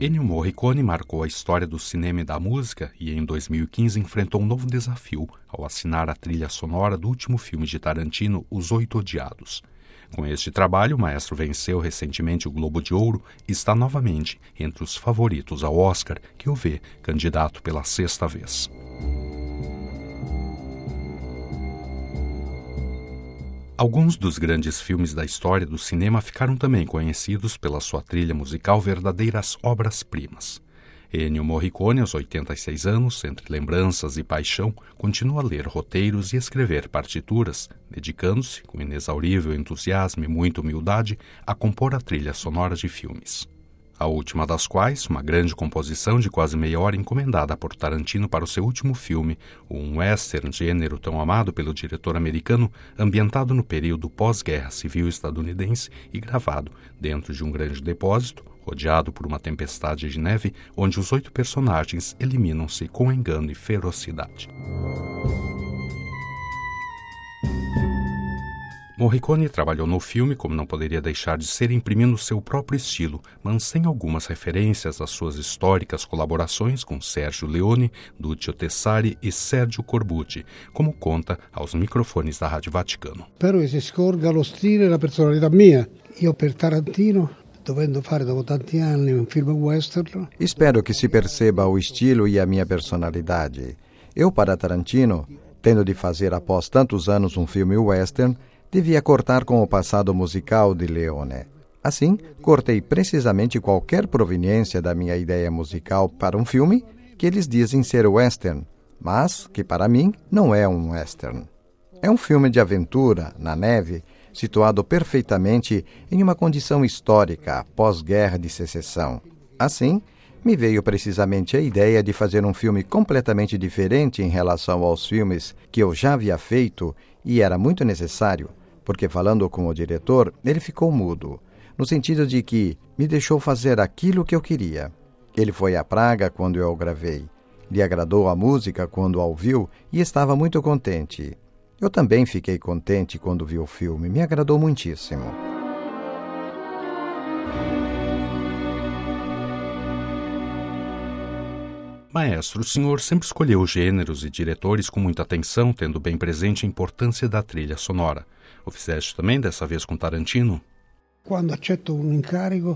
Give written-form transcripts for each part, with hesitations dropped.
Ennio Morricone marcou a história do cinema e da música e em 2015 enfrentou um novo desafio ao assinar a trilha sonora do último filme de Tarantino, Os Oito Odiados. Com este trabalho, o maestro venceu recentemente o Globo de Ouro e está novamente entre os favoritos ao Oscar, que o vê candidato pela sexta vez. Alguns dos grandes filmes da história do cinema ficaram também conhecidos pela sua trilha musical, verdadeiras obras-primas. Ennio Morricone, aos 86 anos, entre lembranças e paixão, continua a ler roteiros e escrever partituras, dedicando-se, com inexaurível entusiasmo e muita humildade, a compor a trilha sonora de filmes. A última das quais, uma grande composição de quase meia hora encomendada por Tarantino para o seu último filme, um western, gênero tão amado pelo diretor americano, ambientado no período pós-guerra civil estadunidense e gravado dentro de um grande depósito, rodeado por uma tempestade de neve, onde os 8 personagens eliminam-se com engano e ferocidade. Morricone trabalhou no filme, como não poderia deixar de ser, imprimindo seu próprio estilo, mas sem algumas referências às suas históricas colaborações com Sergio Leone, Duccio Tessari e Sergio Corbucci, como conta aos microfones da Rádio Vaticano. Spero che si scorga lo stile e la personalità mia. Io per Tarantino, dovendo fare dopo tanti anni un film western. Espero que se perceba o estilo e a minha personalidade. Eu, para Tarantino, tendo de fazer após tantos anos um filme western, devia cortar com o passado musical de Leone. Assim, cortei precisamente qualquer proveniência da minha ideia musical para um filme que eles dizem ser western, mas que para mim não é um western. É um filme de aventura, na neve, situado perfeitamente em uma condição histórica pós-guerra de secessão. Assim, me veio precisamente a ideia de fazer um filme completamente diferente em relação aos filmes que eu já havia feito e era muito necessário, porque falando com o diretor, ele ficou mudo, no sentido de que me deixou fazer aquilo que eu queria. Ele foi a Praga quando eu gravei, lhe agradou a música quando a ouviu e estava muito contente. Eu também fiquei contente quando vi o filme, me agradou muitíssimo. Maestro, o senhor sempre escolheu gêneros e diretores com muita atenção, tendo bem presente a importância da trilha sonora. O fizeste também dessa vez com Tarantino? Quando accetto un incarico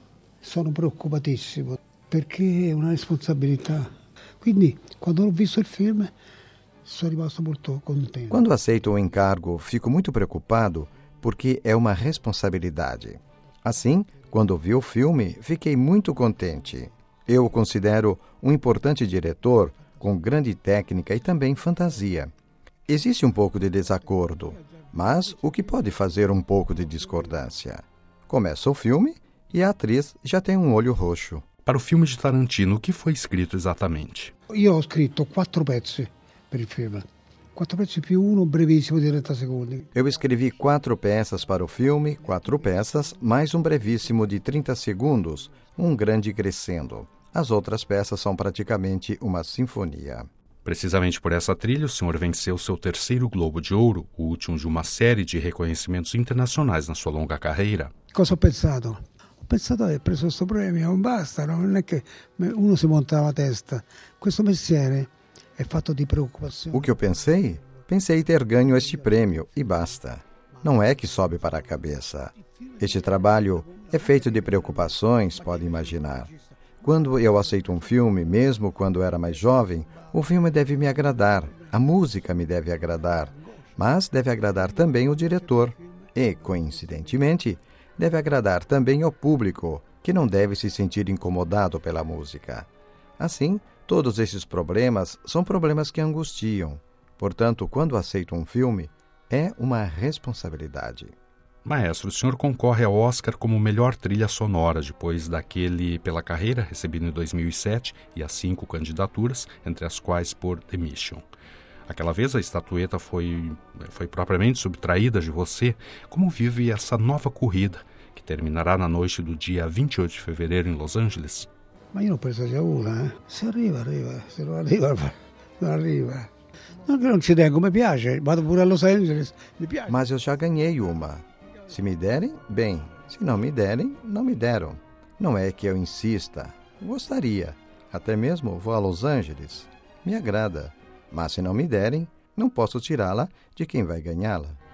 sono preoccupatissimo perché è una responsabilità. Quindi, quando ho visto il film, sono rimasto molto contento. Quando aceito um encargo, fico muito preocupado porque é uma responsabilidade. Assim, quando vi o filme, fiquei muito contente. Eu o considero um importante diretor com grande técnica e também fantasia. Existe um pouco de desacordo, mas o que pode fazer um pouco de discordância? Começa o filme e a atriz já tem um olho roxo. Para o filme de Tarantino, o que foi escrito exatamente? Io ho scritto 4 pezzi per il film. 4 pezzi più uno brevissimo di 30 secondi. Eu escrevi 4 peças para o filme, 4 peças, mais um brevíssimo de 30 segundos, um grande crescendo. As outras peças são praticamente uma sinfonia. Precisamente por essa trilha, o senhor venceu seu 3º Globo de Ouro, o último de uma série de reconhecimentos internacionais na sua longa carreira. Cosa ho pensato? Ho pensato di aver preso questo premio, basta, non è che uno si monta la testa. Questo mestiere è fatto di preoccupazione. O que eu pensei? Pensei ter ganho este prêmio e basta. Não é que sobe para a cabeça. Este trabalho é feito de preocupações, pode imaginar. Quando eu aceito um filme, mesmo quando era mais jovem, o filme deve me agradar, a música me deve agradar, mas deve agradar também o diretor e, coincidentemente, deve agradar também ao público, que não deve se sentir incomodado pela música. Assim, todos esses problemas são problemas que angustiam. Portanto, quando aceito um filme, é uma responsabilidade. Maestro, o senhor concorre ao Oscar como melhor trilha sonora, depois daquele pela carreira, recebido em 2007, e as 5 candidaturas, entre as quais por The Mission. Aquela vez a estatueta foi propriamente subtraída de você. Como vive essa nova corrida, que terminará na noite do dia 28 de fevereiro em Los Angeles? Ma io ho preso già una, Se arriva, se non arriva, non arriva. Non che non ci tengo, mi piace, vado pure a Los Angeles, mi piace. Mas eu já ganhei uma. Se me derem, bem. Se não me derem, não me deram. Não é que eu insista. Gostaria. Até mesmo vou a Los Angeles. Me agrada. Mas se não me derem, não posso tirá-la de quem vai ganhá-la.